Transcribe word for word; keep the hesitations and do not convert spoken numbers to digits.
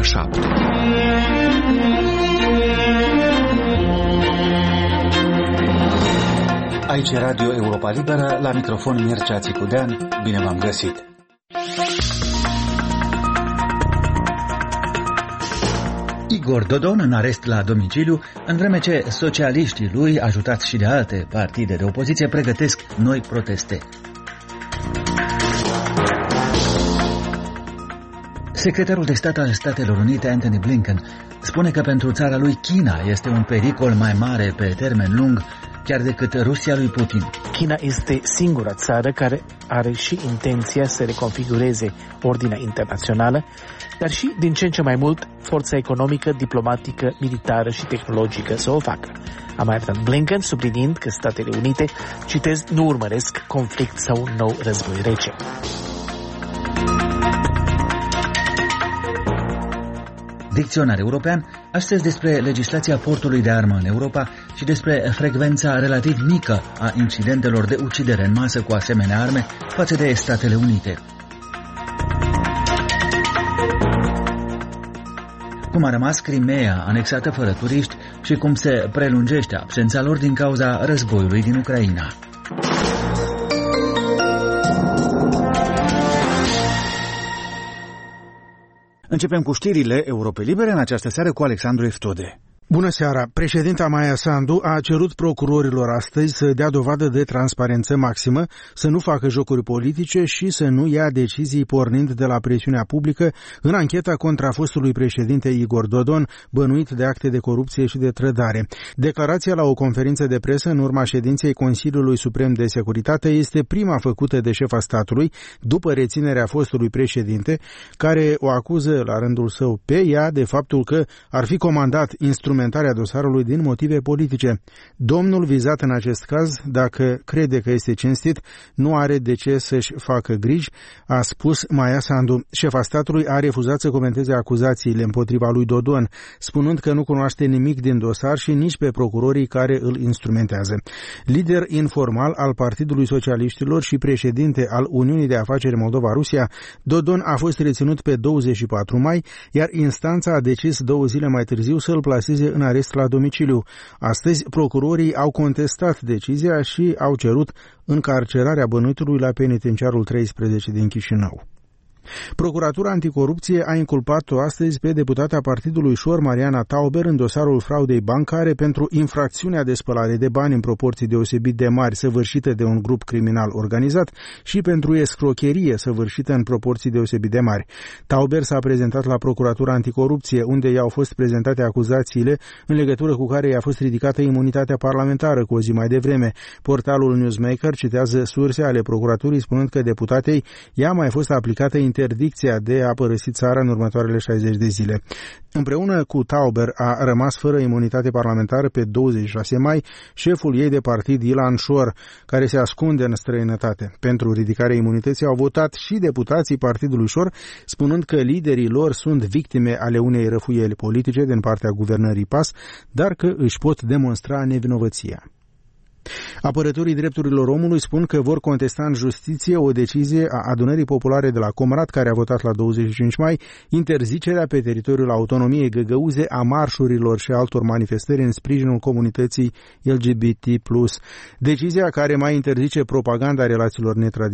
șapte. Aici e Radio Europa Liberă, la microfon Mircea Țicudean, bine v-am găsit! Igor Dodon în arest la domiciliu, în vreme ce socialiștii lui, ajutați și de alte partide de opoziție, pregătesc noi proteste. Secretarul de stat al Statelor Unite, Antony Blinken, spune că pentru țara lui China este un pericol mai mare pe termen lung chiar decât Rusia lui Putin. China este singura țară care are și intenția să reconfigureze ordinea internațională, dar și, din ce în ce mai mult, forța economică, diplomatică, militară și tehnologică să o facă. A mai arătat Blinken, subliniind că Statele Unite, citez, nu urmăresc conflict sau un nou război rece. Dicționar european, astăzi despre legislația portului de armă în Europa și despre frecvența relativ mică a incidentelor de ucidere în masă cu asemenea arme față de Statele Unite. Cum a rămas Crimea anexată fără turiști și cum se prelungește absența lor din cauza războiului din Ucraina. Începem cu știrile Europei Libere în această seară cu Alexandru Eftode. Bună seara! Președinta Maia Sandu a cerut procurorilor astăzi să dea dovadă de transparență maximă, să nu facă jocuri politice și să nu ia decizii pornind de la presiunea publică în ancheta contra fostului președinte Igor Dodon, bănuit de acte de corupție și de trădare. Declarația la o conferință de presă în urma ședinței Consiliului Suprem de Securitate este prima făcută de șefa statului după reținerea fostului președinte, care o acuză la rândul său pe ea de faptul că ar fi comandat instrumentarea dosarului din motive politice. Domnul vizat în acest caz, dacă crede că este cinstit, nu are de ce să-și facă griji, a spus Maia Sandu. Șefa statului a refuzat să comenteze acuzațiile împotriva lui Dodon, spunând că nu cunoaște nimic din dosar și nici pe procurorii care îl instrumentează. Lider informal al Partidului Socialiștilor și președinte al Uniunii de Afaceri Moldova-Rusia, Dodon a fost reținut pe douăzeci și patru mai, iar instanța a decis două zile mai târziu să îl plaseze în arest la domiciliu. Astăzi, procurorii au contestat decizia și au cerut încarcerarea bănuitului la penitenciarul treisprezece din Chișinău. Procuratura Anticorupție a inculpat-o astăzi pe deputata Partidului Șor, Mariana Tauber, în dosarul fraudei bancare pentru infracțiunea de spălare de bani în proporții deosebit de mari săvârșită de un grup criminal organizat și pentru escrocherie săvârșită în proporții deosebit de mari. Tauber s-a prezentat la Procuratura Anticorupție, unde i-au fost prezentate acuzațiile în legătură cu care i-a fost ridicată imunitatea parlamentară cu o zi mai devreme. Portalul Newsmaker citează surse ale procuraturii spunând că deputatei i-a mai fost aplicată interdicția de a părăsi țara în următoarele șaizeci de zile. Împreună cu Tauber a rămas fără imunitate parlamentară pe douăzeci și șase mai șeful ei de partid, Ilan Șor, care se ascunde în străinătate. Pentru ridicarea imunității au votat și deputații Partidului Șor, spunând că liderii lor sunt victime ale unei răfuieli politice din partea guvernării P A S, dar că își pot demonstra nevinovăția. Apărătorii drepturilor omului spun că vor contesta în justiție o decizie a Adunării Populare de la Comrat, care a votat la douăzeci și cinci mai interzicerea pe teritoriul autonomiei găgăuze a marșurilor și altor manifestări în sprijinul comunității L G B T plus. Decizia care mai interzice propaganda relațiilor netradiționale